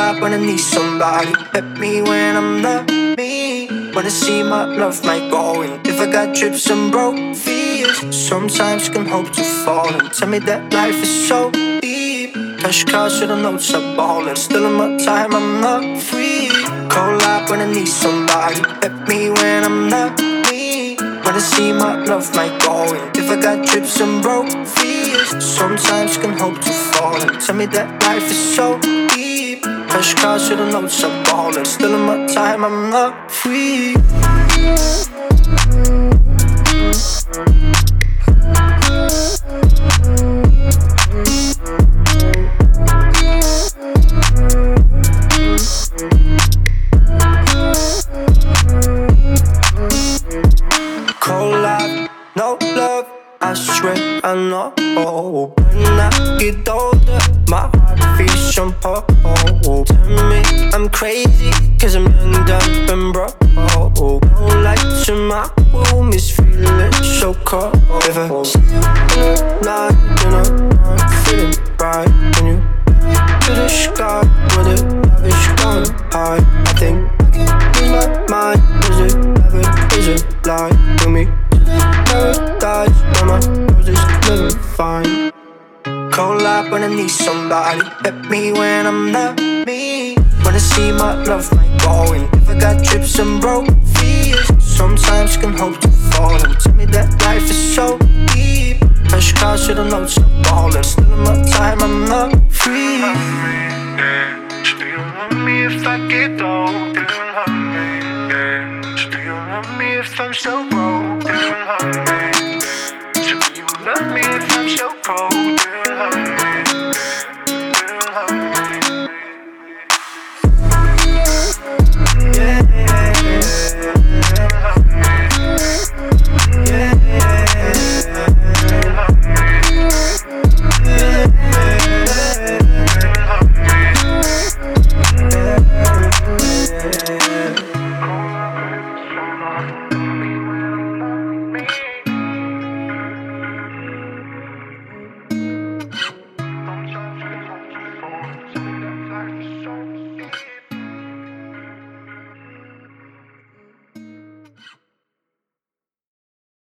up when I need somebody. Pet me when I'm not me. Wanna see my love might go in. If I got trips and broke fears, sometimes you can hope to fall and tell me that life is so deep. Cash cars to the notes are ballin'. Still in my time, I'm not free. Cold up when I need somebody. Pet me when I'm not me. Wanna see my love might go in. If I got trips and broke fears, sometimes you can hope to fall and tell me that life is so deep. Cash cars to the notes are ballin'. Still in my time, I'm not free. Cold life, no love, I swear I know. When I get older, my heart feels some pole. Tell me I'm crazy, cause I'm young, dumb and broke. No lights in my room, is feeling so cold. If I see you in the night, you know I'm feeling right. When you to the sky, where the love is going high, I think I can lose my mind. Is it heaven, is it lie? Bring me to the paradise where my roses living fine. Cold light when I need somebody. Pet me when I'm not me. Wanna see my love might go in. If I got trips and broke fears, sometimes you can hope to fall and tell me that life is so deep. Cash cars to the notes are ballin'. Still in my time, I'm not free. Do you want me if I get old?